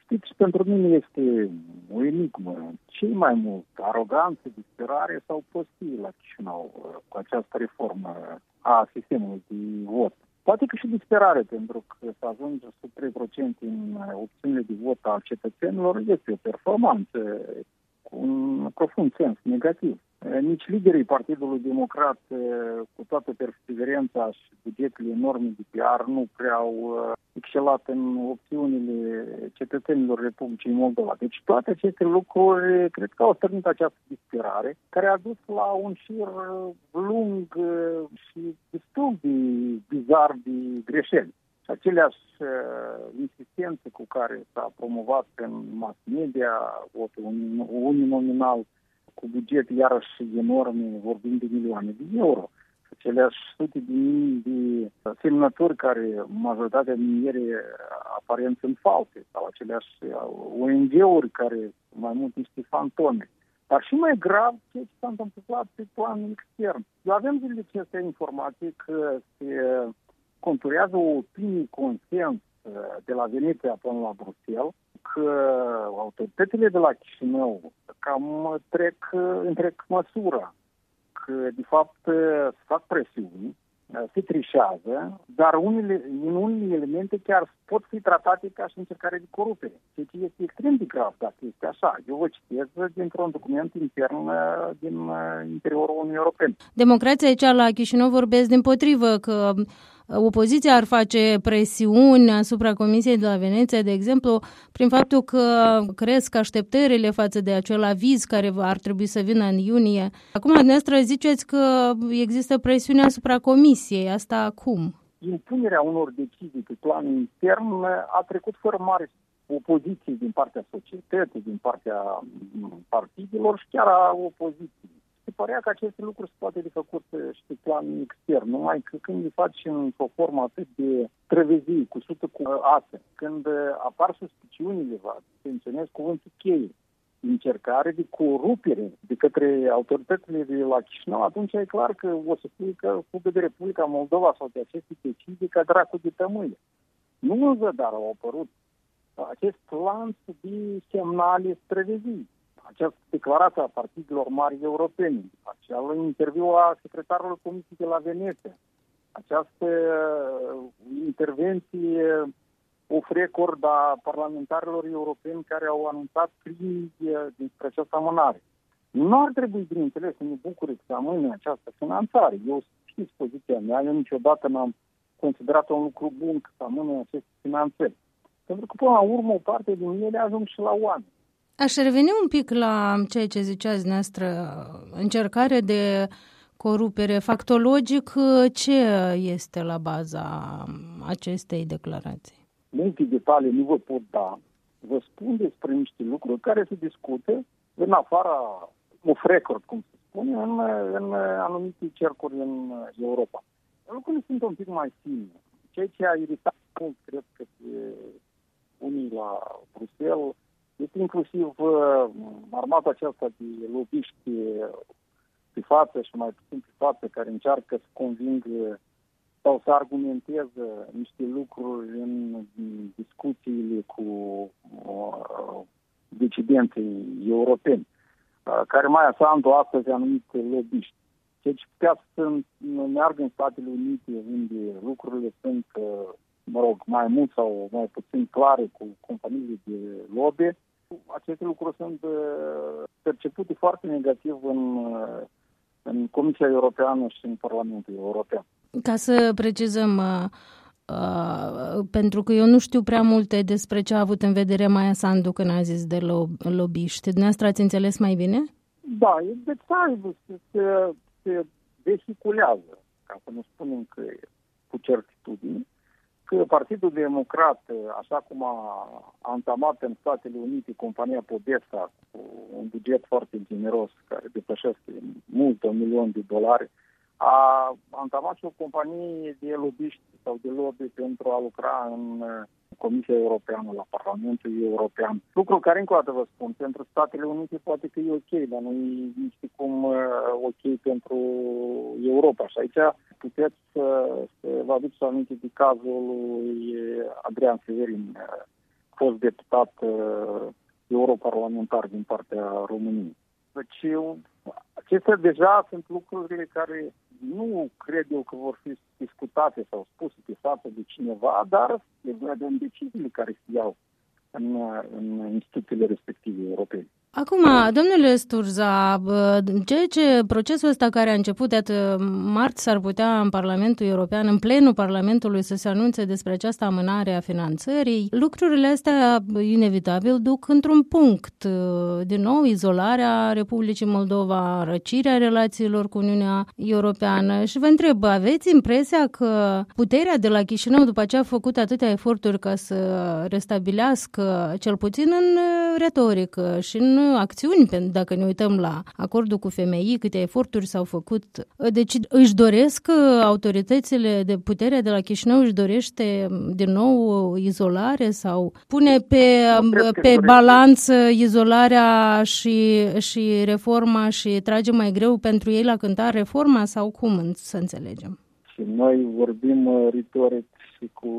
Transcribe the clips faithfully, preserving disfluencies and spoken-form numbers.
Știți, pentru mine este o enigmă. Cei mai mult aroganță, disperare s-au postit la Chișinău cu această reformă a sistemului de vot. Poate că și disperare, pentru că să ajunge sub trei la sută în opțiunile de vot al cetățenilor este o performanță cu un profund sens negativ. Nici liderii Partidului Democrat, cu toată perseverența și bugetele enorme de P R, nu prea au excelat în opțiunile cetățenilor Republicii Moldova. Deci toate aceste lucruri cred că au stârnit această disperare, care a dus la un șir lung și destul de bizar de greșeli. Și aceleași insistențe cu care s-a promovat în mass media, votul uninominal, cu buget iarăși enorme, vorbind de milioane de euro. Aceleași sute de mii de semnături care majoritatea din ele aparent sunt false, sau aceleași O N G-uri care mai mult niște fantome. Dar și mai grav, ceea ce s-a întâmplat pe plan extern. Eu avem zilele acestea informații că se conturează o opinie consens de la Veneția până la Bruxelles, că autoritățile de la Chișinău cam trec, întrec măsura, că de fapt fac presiuni, se trișează, dar unele, în unele elemente chiar pot fi tratate ca și încercare de corupere. Ceea ce este extrem de grav dacă este așa. Eu vă citesc dintr-un document intern din interiorul Uniunii Europene. Democrații aici la Chișinău vorbesc dimpotrivă că opoziția ar face presiuni asupra Comisiei de la Veneția, de exemplu, prin faptul că cresc așteptările față de acel aviz care ar trebui să vină în iunie. Acum, dumneavoastră, ziceți că există presiune asupra Comisiei. Asta cum? Impunerea unor decizii pe plan intern a trecut fără mare opoziție din partea societății, din partea partidelor și chiar a opoziției. Se părea că aceste lucruri se poate de făcut și pe plan extern, numai că când le faci într-o formă atât de trăvezii, cu sută cu ase, când apar suspiciunile, vă menționez cuvântul cheie, încercare de corupere de către autoritățile de la Chișinău, atunci e clar că o să spui că fugă de Republica Moldova sau de aceste decizii ca dracu de tămâie. Nu în zadar au apărut acest lanț de semnale străvezii. Această declarație a partidelor mari europene, acel interviu a secretarului Comisiei de la Veneția, această intervenție off record a parlamentarilor europeni care au anunțat critici despre această amânare. Nu ar trebui, bineînțeles, să ne bucure să amâne această finanțare. Eu știți poziția mea, eu niciodată n-am considerat un lucru bun să amâne aceste finanțări. Pentru că, până la urmă, o parte din ele ajung și la oameni. Aș reveni un pic la ceea ce ziceați dumneavoastră, încercare de corupere. Factologic, ce este la baza acestei declarații? Multe detalii nu vă pot da. Vă spun despre niște lucruri care se discută în afara off record, cum se spune, în, în anumite cercuri în Europa. Lucrurile sunt un pic mai simple. Ceea ce a iritat mult, cred că pe unii la Bruxelles, este inclusiv uh, armata aceasta de lobiști pe față și mai puțin pe față, care încearcă să convingă sau să argumenteze niște lucruri în discuțiile cu uh, decidenții europeni, uh, care mai asantă astăzi anumite lobiști. Deci putea să meargă în Statele Unite, unde lucrurile sunt, uh, mă rog, mai mult sau mai puțin clare cu companiile de lobby. Aceste lucruri sunt percepute foarte negativ în, în Comisia Europeană și în Parlamentul European. Ca să precizăm, uh, uh, pentru că eu nu știu prea multe despre ce a avut în vedere Maia Sandu când a zis de lobiști. Dumneavoastră ați înțeles mai bine? Da, e detaliu, se, se vehiculează, ca să nu spunem că e cu certitudine, că Partidul Democrat, așa cum a antamat în Statele Unite compania Podesta cu un buget foarte generos, care depășește mult un milion de dolari, a antamat și o companie de lobiști sau de lobby pentru a lucra în Comisia Europeană, la Parlamentul European. Lucru care, încă o dată vă spun, pentru Statele Unite poate că e ok, dar nu e nici cum ok pentru Europa. Și aici puteți să, să vă aduceți aminte de cazul lui Adrian Severin, fost deputat uh, europarlamentar din partea României. Deci acestea deja sunt lucrurile care nu cred eu că vor fi discutate sau spuse pe față de cineva, dar se vedem deciziile care se iau în, în instituțiile respective europene. Acum, domnule Sturza, ceea ce procesul ăsta care a început, iată, marți s-ar putea în Parlamentul European, în plenul Parlamentului, să se anunțe despre această amânare a finanțării, lucrurile astea inevitabil duc într-un punct. Din nou, izolarea Republicii Moldova, răcirea relațiilor cu Uniunea Europeană. Și vă întreb, aveți impresia că puterea de la Chișinău, după ce a făcut atâtea eforturi ca să restabilească, cel puțin în retorică și în acțiuni, dacă ne uităm la acordul cu F M I, câte eforturi s-au făcut. Deci își doresc autoritățile de putere de la Chișinău, își dorește din nou izolare sau pune pe, pe balanță izolarea și, și reforma și trage mai greu pentru ei la cântar reforma sau cum să înțelegem? Și noi vorbim retoric și cu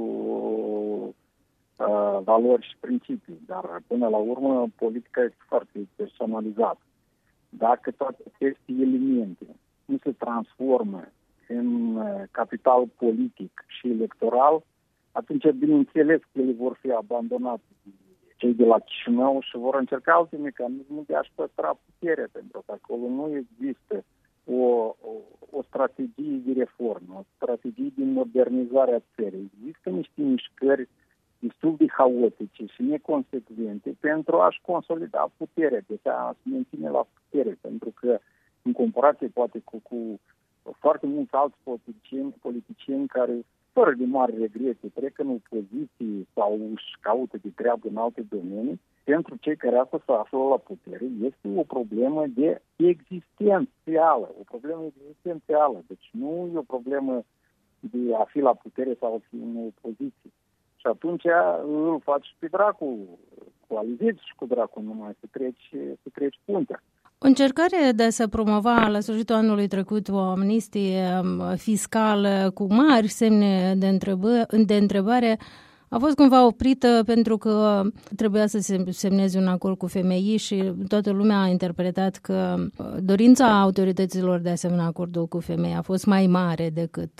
Uh, valori și principii, dar până la urmă politica este foarte personalizată. Dacă toate aceste elemente nu se transformă în uh, capital politic și electoral, atunci bineînțeles că ele vor fi abandonate cei de la Chișinău și vor încerca alte mecanisme de a-și păstra puterea, pentru că acolo nu există o, o, o strategie de reformă, o strategie de modernizare a țării. Există niște mișcări destul de haotice și neconsecvente pentru a-și consolida puterea, deci a se menține la putere, pentru că în comparație poate cu, cu foarte mulți alți politicieni, politicieni care fără de mari regrete trec în opoziție sau își caută de treabă în alte domenii, pentru cei care astăzi se află la putere este o problemă de existențială, o problemă existențială, deci nu e o problemă de a fi la putere sau a fi în opoziție. Și atunci îl faci pe dracu, coalizezi și cu dracu, numai să treci, să treci puntea. O încercare de a se promova la sfârșitul anului trecut o amnistie fiscală cu mari semne de, întrebă, de întrebare a fost cumva oprită pentru că trebuia să se semneze un acord cu F M I și toată lumea a interpretat că dorința autorităților de a semna acordul cu F M I a fost mai mare decât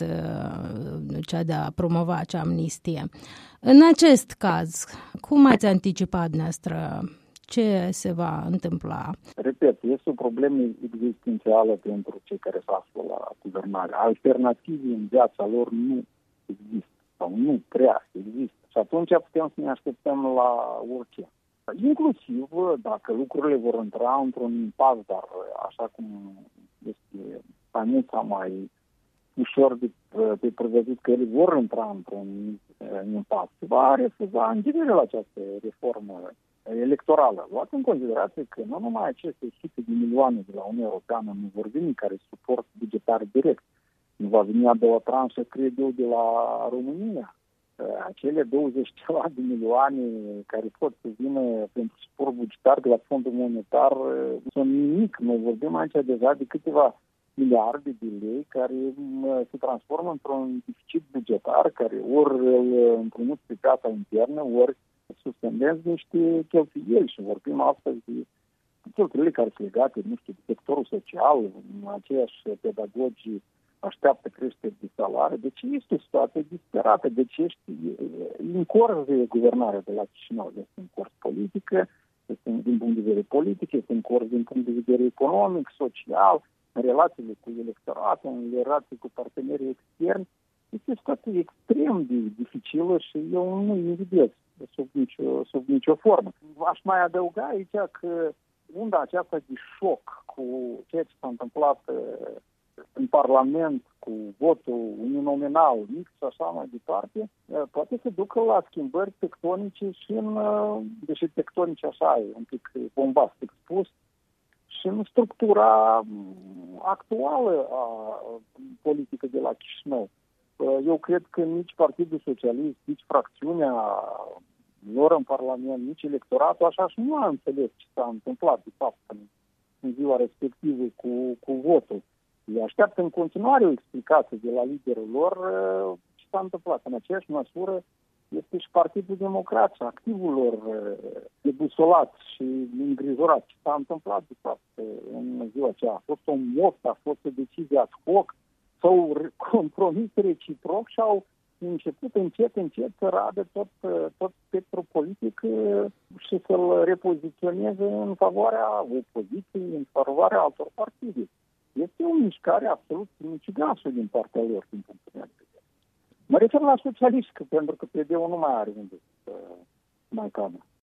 cea de a promova acea amnistie. În acest caz, cum ați anticipat dumneavoastră ce se va întâmpla? Repet, este o problemă existențială pentru cei care se află la guvernare. Alternative în viața lor nu există sau nu prea există. Și atunci putem să ne așteptăm la orice. Inclusiv dacă lucrurile vor intra într-un impas, dar așa cum este panica mai ușor de, de prevăzut că ele vor intra într-un impas, va refuza înghirile la această reformă electorală. Luați în considerație că nu numai aceste sute de milioane de la Uniunea Europeană nu vor veni care suport bugetar direct. Nu va veni a doua tranșă, cred eu, de la România. Acele douăzeci de milioane care pot să vină pentru suport bugetar de la Fondul Monetar sunt nimic. Noi vorbim aici deja de câteva miliarde de lei care se transformă într-un deficit bugetar, care ori îl împrumut pe piața internă, ori suspendezi niște cheltuieli și vorbim astăzi de cheltuielile care sunt legate, nu știu, de sectorul social, aceiași pedagogi așteaptă creșteri de salarii. Deci este o situație disperată. Deci ești în curs de guvernare de la Chișinău. Este în curs politică, este din punct de vedere politic, este în curs din punct de vedere economic, social, în relațiile cu electoratul, în relații cu partenerii externi. Este o situație extrem de dificilă și eu nu invidez sub nicio, sub nicio formă. Aș mai adăuga aici că unda aceasta de șoc cu ceea ce s-a întâmplat în Parlament, cu votul uninominal mic și așa mai departe, poate să ducă la schimbări tectonice și în, deși tectonice așa e un pic bombastic spus, și în structura actuală a politică de la Chișinău. Eu cred că nici Partidul Socialist, nici fracțiunea lor în Parlament, nici electoratul așa și nu a înțeles ce s-a întâmplat de fapt în, în ziua respectivă cu, cu votul. Îi așteaptă în continuare o explicație de la liderul lor ce s-a întâmplat. În aceeași măsură este și Partidul Democrat și activul lor debusolat și îngrijorat. Ce s-a întâmplat, de fapt, în ziua aceea? A fost o moft, a fost o decizie ad hoc, s-au compromis reciproc și au început încet, încet să radă tot, tot spectrul politic și să-l repoziționeze în favoarea opoziției, în favoarea altor partide. Este o mișcare absolut sinucigașă din partea lor, din punctul meu de vedere. Mă refer la socialiști, pentru că P D-ul nu mai are unde să mai cadă.